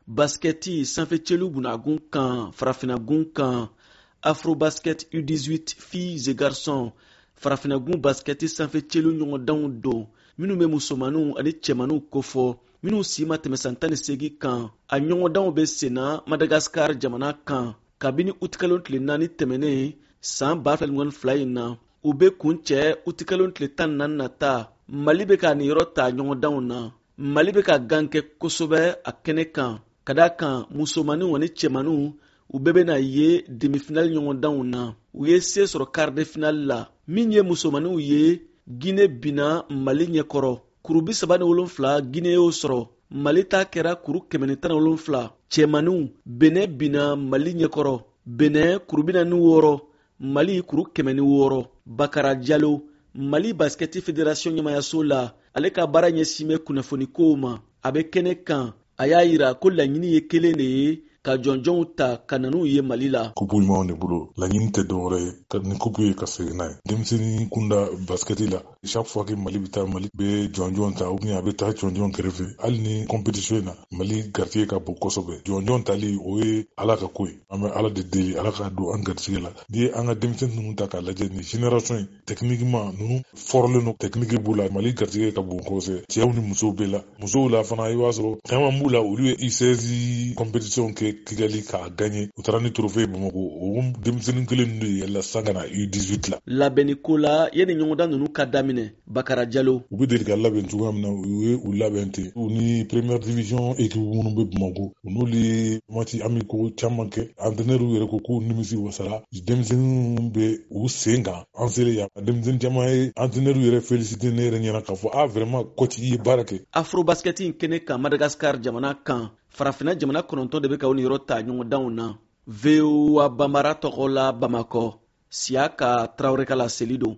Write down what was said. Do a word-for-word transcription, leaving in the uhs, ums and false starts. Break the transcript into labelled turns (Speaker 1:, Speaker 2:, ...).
Speaker 1: basketi sanfɛcɛlu bunagun kan farafinagun kan Afrobasket U dix-huit filles et garçons farafinagun basketi sanfɛcɛlu ɲɔgɔndanw don minnu bɛ musomaninw ani cɛmaninw kofɔ minnu si ma tɛmɛ san tan ni seegin kan. A ɲɔgɔndanw bɛ senna Madagascar jamana kan kabini utikalo tile naani tɛmɛnen san ba fila ni fila in na. U bɛ kun cɛ utikalo tile tan naani nata. Mali bɛ ka nin yɔrɔ ta ɲɔgɔndanw na. Mali bɛ ka gan kɛ kosɛbɛ a kɛnɛ kan ka d'a kan musomaninw ani cɛmaninw u bɛɛ bɛna ye demi-finale ɲɔgɔndanw na. U ye se sɔrɔ quart de finale la. Min ye musomaninw ye, Guinée binna Mali ɲɛkɔrɔ. Kuru bi saba ni wolonfila Guinée y'o sɔrɔ. Mali ta kɛra kuru kɛmɛ ni tan ni wolonfila. Cɛmaninw Benin binna Mali ɲɛkɔrɔ. Benin kuru bi naani ni wɔɔrɔ. Mali kuru kɛmɛ ni wɔɔrɔ. Bakara Diallo Mali Basketi Fédération ɲɛmayaso la, ale ka baara ɲɛsin bɛ kunnafoni kow ma. A bɛ kɛnɛ kan. A y'a yira ko laɲini ye kelen de ye ka jɔnjɔnw ta ka nan'u ye Mali la.
Speaker 2: Kupu ɲumanw de bolo laɲini tɛ dɔwɛrɛ ye ka ni kupu ye ka segin n'a ye. Denmisɛnnin kunda basketi la chaque fois que Mali bɛ taa Mali bɛ jɔnjɔn ta ou bien a bɛ taa jɔnjɔn kɛrɛfɛ. Hali ni compétition in na Mali garijɛgɛ ka bon kosɛbɛ. Jɔnjɔn tali o ye Ala ka ko ye. An bɛ Ala de deli Ala ka don an garijɛgɛ la. N'i ye an ka denmisɛnnin ninnu ta k'a lajɛ ni génération in techniquement ninnu fɔrɔlen don technique b'u la Mali garijɛgɛ ka bon kosɛbɛ. Cɛw ni musow bɛɛ la. Musow la fana i b'a sɔrɔ caman b'u la olu ye U seize compétition kɛ Kigali k'a gagné u taara ni trophée Bamakɔ o denmisɛnnin kelen de yɛlɛla san ka na U dix-huit la.
Speaker 1: Labɛnni ko la yanni ɲɔgɔndan ninnu ka daminɛ Bakara Diallo.
Speaker 2: U bɛ deli ka labɛn cogoya min na u ye u labɛn ten. U ni première division équipe minnu bɛ Bamakɔ u n'olu ye match amicaux caman kɛ. Entraîneur yɛrɛ ko k'u nimisi wasara. Denmisɛnninw bɛ u sen kan an selen yan. Denmisɛnnin caman ye entraîneur yɛrɛ félicité ne yɛrɛ ɲɛna k'a fɔ ah vraiment coach i ye baara kɛ.
Speaker 1: Afrobasket in kɛnɛ kan Madagascar jamana kan farafina jamana kɔnɔntɔn de bɛ ka o yɔrɔ ta ɲɔgɔndanw na. V O A Bambara tɔgɔ la Bamakɔ. Siaka Traoré ka laseli don.